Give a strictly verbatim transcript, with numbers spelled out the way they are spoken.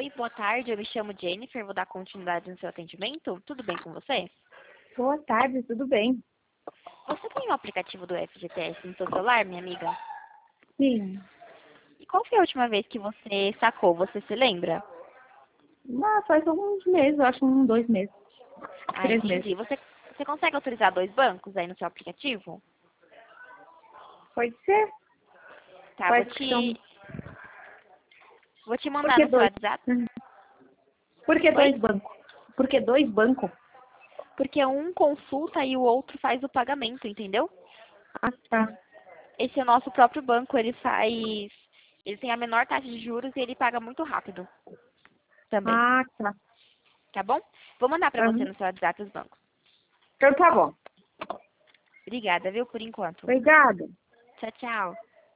Oi, boa tarde, eu me chamo Jennifer, vou dar continuidade no seu atendimento. Tudo bem com você? Boa tarde, tudo bem? Você tem o aplicativo do F G T S no seu celular, minha amiga? Sim. E qual foi a última vez que você sacou? Você se lembra? Ah, faz alguns meses, eu acho uns dois meses. Ah, Três entendi. meses. Você, você consegue autorizar dois bancos aí no seu aplicativo? Pode ser? Tá, vou Quais que são? te, vou te Por mandar que no seu dois? WhatsApp. Uhum. Por que Oi? dois bancos? Por que dois bancos? Porque um consulta e o outro faz o pagamento, entendeu? Ah, tá. Esse é o nosso próprio banco, ele faz... Ele tem a menor taxa de juros e ele paga muito rápido também, Ah, tá. tá bom? Vou mandar pra você Uhum. no seu WhatsApp os bancos. Então tá bom. Obrigada, viu, por enquanto. Obrigada. Tchau, tchau.